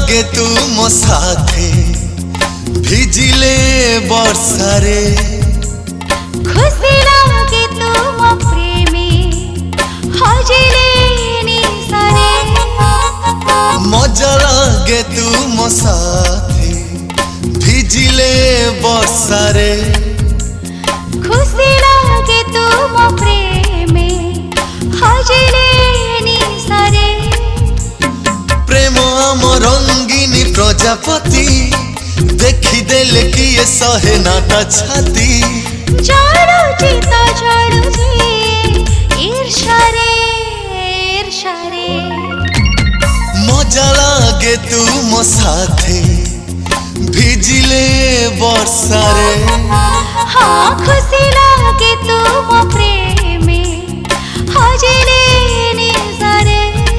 लागे तू मो साथे भिजिले वर्षारे खुशी लागे तू मो प्रेमी हजिले निसारे मजा लागे तू मो साथे भिजिले वर्षारे खुशी लागे तू मो प्रेमी हजिले निसारे प्रेम आम रंगीनी प्रजापति देखी देले किए सहे नाता छाती चढ़ुची तो चढ़ुची ईर्षारे ईर्षारे मजा लागे तू मो साथे भिजिले वर्षारे हाँ खुशी लागे तू मो प्रेमी हजिले निसारे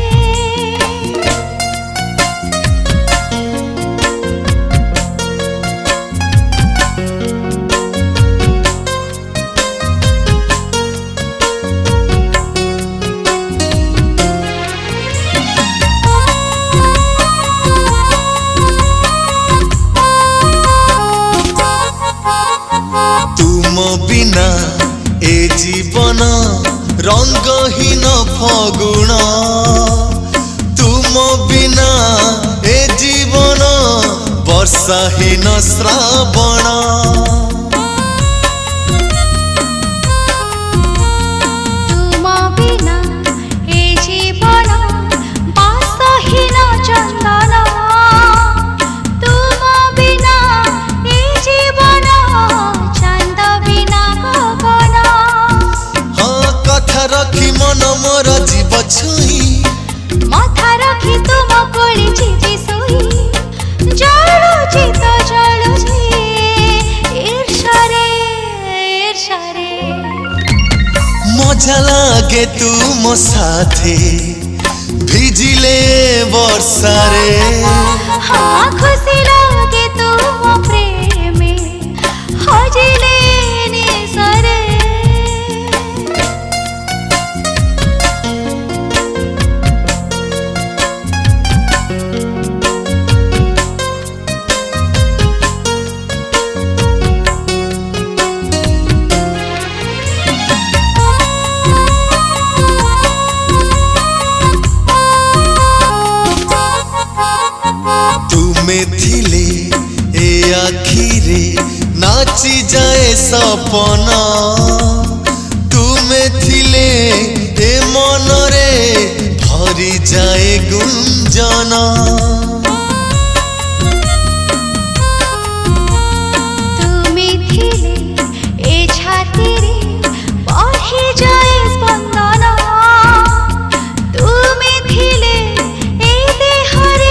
बिना ए जीवन रंगहीन फगुण तुम बिना ए जीवन वर्षाहीन श्रावण तुम बिना ए जीवन बासहीन चंदन तुम बिना ए जीवन चांद बिना गगन हाँ कथा रखी मन मोर जीव छुई माथा रखी तुम कोली जीवी सोई जलुची तो जलुची ईर्षारे ईर्षारे मजा लागे तू मो साथे भिजिले वर्षारे हाँ खुशी लागे तू मो प्रेमी हजिले निसारे थिले ए आखिरे नाची जाए सपना तुमे थिले ए मनरे भरी जाए गुंजना तुमे थिले ए छातीरे बही जाए स्पंदन तुमे थिले ए देहरे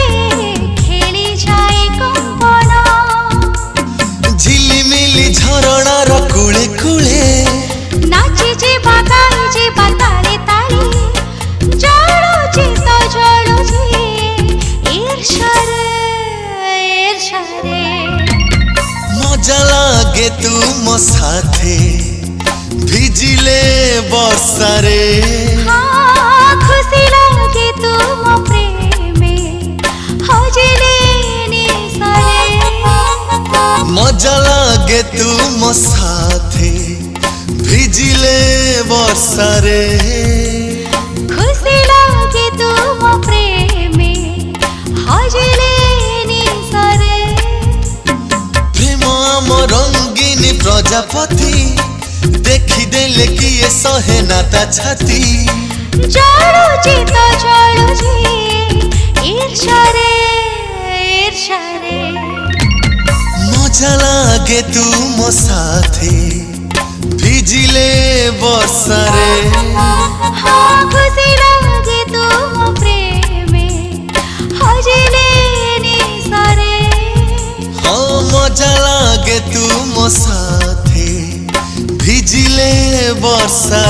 झरणार कुले कुले नाची जे बागाई जे बताले ताली जलुची तो जलुची ईर्षारे ईर्षारे मजा लागे तू मो साथे भिजिले वर्षारे हाँ खुशी लागे तू मो प्रेमी हजिले निसारे मजा लागे तू मो साथे भिजिले वर्षारे खुशी लागे तू मो प्रेमी हजिले निसारे प्रेम आम रंगीनी प्रजापति देखी देले किए सहे नाता छाती जलुची तो जलुची ईर्षारे ईर्षारे मजा लागे तू मो साथे भिजिले वर्षारे हाँ खुशी लागे तू मो प्रेमी हजिले निसारे हाँ मजा लागे तू मो साथे भिजिले वर्षारे।